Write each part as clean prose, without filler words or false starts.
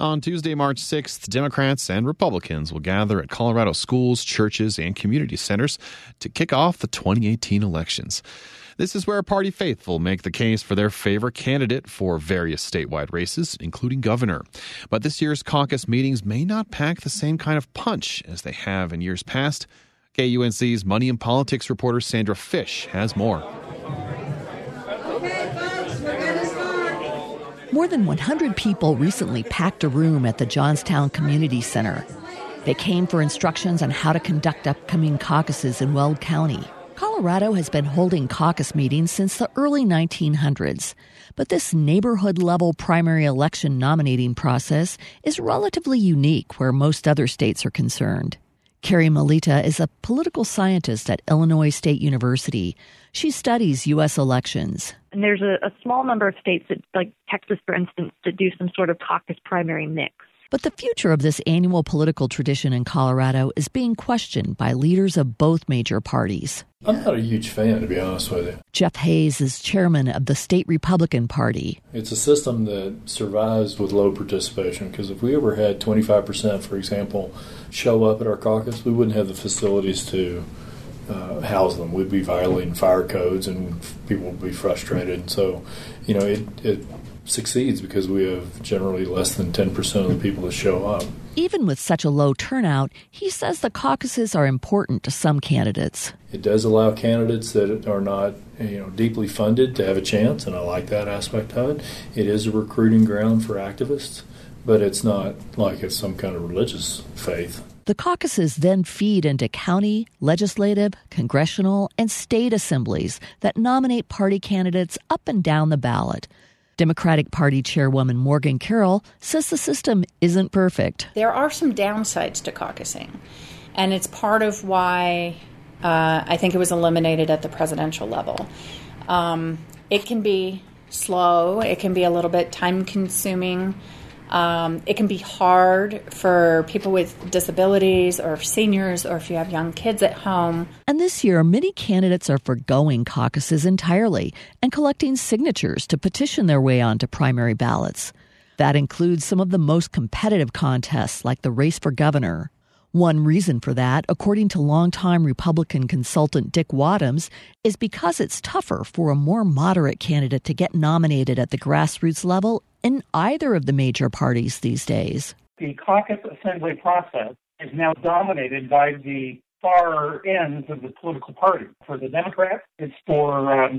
On Tuesday, March 6th, Democrats and Republicans will gather at Colorado schools, churches, and community centers to kick off the 2018 elections. This is where party faithful make the case for their favorite candidate for various statewide races, including governor. But this year's caucus meetings may not pack the same kind of punch as they have in years past. KUNC's Money and Politics reporter Sandra Fish has more. More than 100 people recently packed a room at the Johnstown Community Center. They came for instructions on how to conduct upcoming caucuses in Weld County. Colorado has been holding caucus meetings since the early 1900s, but this neighborhood-level primary election nominating process is relatively unique where most other states are concerned. Carrie Melita is a political scientist at Illinois State University. She studies U.S. elections. And there's a small number of states, that, like Texas, for instance, that do some sort of caucus primary mix. But the future of this annual political tradition in Colorado is being questioned by leaders of both major parties. I'm not a huge fan, to be honest with you. Jeff Hayes is chairman of the state Republican Party. It's a system that survives with low participation, because if we ever had 25%, for example, show up at our caucus, we wouldn't have the facilities to house them. We'd be violating fire codes and people would be frustrated. So, it succeeds because we have generally less than 10% of the people that show up. Even with such a low turnout, he says the caucuses are important to some candidates. It does allow candidates that are not, deeply funded to have a chance, and I like that aspect of it. It is a recruiting ground for activists, but it's not like it's some kind of religious faith. The caucuses then feed into county, legislative, congressional, and state assemblies that nominate party candidates up and down the ballot. Democratic Party Chairwoman Morgan Carroll says the system isn't perfect. There are some downsides to caucusing, and it's part of why I think it was eliminated at the presidential level. It can be slow. It can be a little bit time-consuming. It can be hard for people with disabilities or seniors or if you have young kids at home. And this year, many candidates are forgoing caucuses entirely and collecting signatures to petition their way onto primary ballots. That includes some of the most competitive contests like the race for governor. One reason for that, according to longtime Republican consultant Dick Wadhams, is because it's tougher for a more moderate candidate to get nominated at the grassroots level in either of the major parties these days. The caucus assembly process is now dominated by the far ends of the political party. For the Democrats, it's for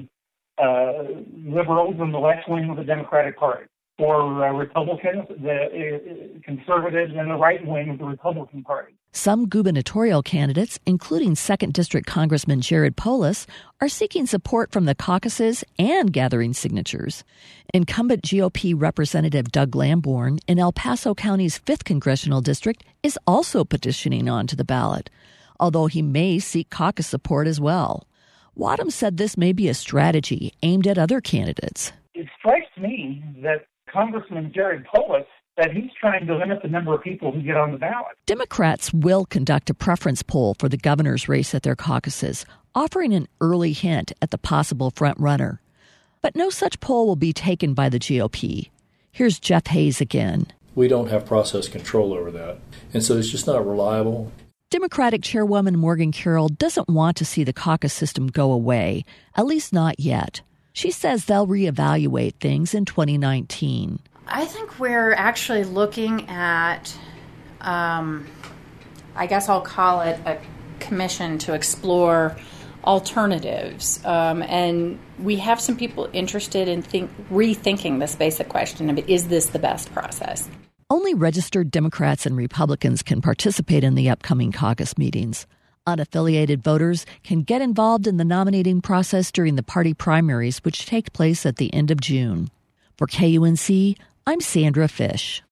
liberals in the left wing of the Democratic Party. For Republicans, the conservatives in the right wing of the Republican Party. Some gubernatorial candidates, including 2nd District Congressman Jared Polis, are seeking support from the caucuses and gathering signatures. Incumbent GOP Representative Doug Lamborn in El Paso County's 5th Congressional District is also petitioning onto the ballot, although he may seek caucus support as well. Wadhams said this may be a strategy aimed at other candidates. It strikes me that Congressman Jared Polis that he's trying to limit the number of people who get on the ballot. Democrats will conduct a preference poll for the governor's race at their caucuses, offering an early hint at the possible front-runner. But no such poll will be taken by the GOP. Here's Jeff Hayes again. We don't have process control over that, and so it's just not reliable. Democratic Chairwoman Morgan Carroll doesn't want to see the caucus system go away, at least not yet. She says they'll reevaluate things in 2019. I think we're actually looking at, I guess I'll call it a commission to explore alternatives. And we have some people interested in rethinking this basic question of, is this the best process? Only registered Democrats and Republicans can participate in the upcoming caucus meetings. Unaffiliated voters can get involved in the nominating process during the party primaries, which take place at the end of June. For KUNC, I'm Sandra Fish.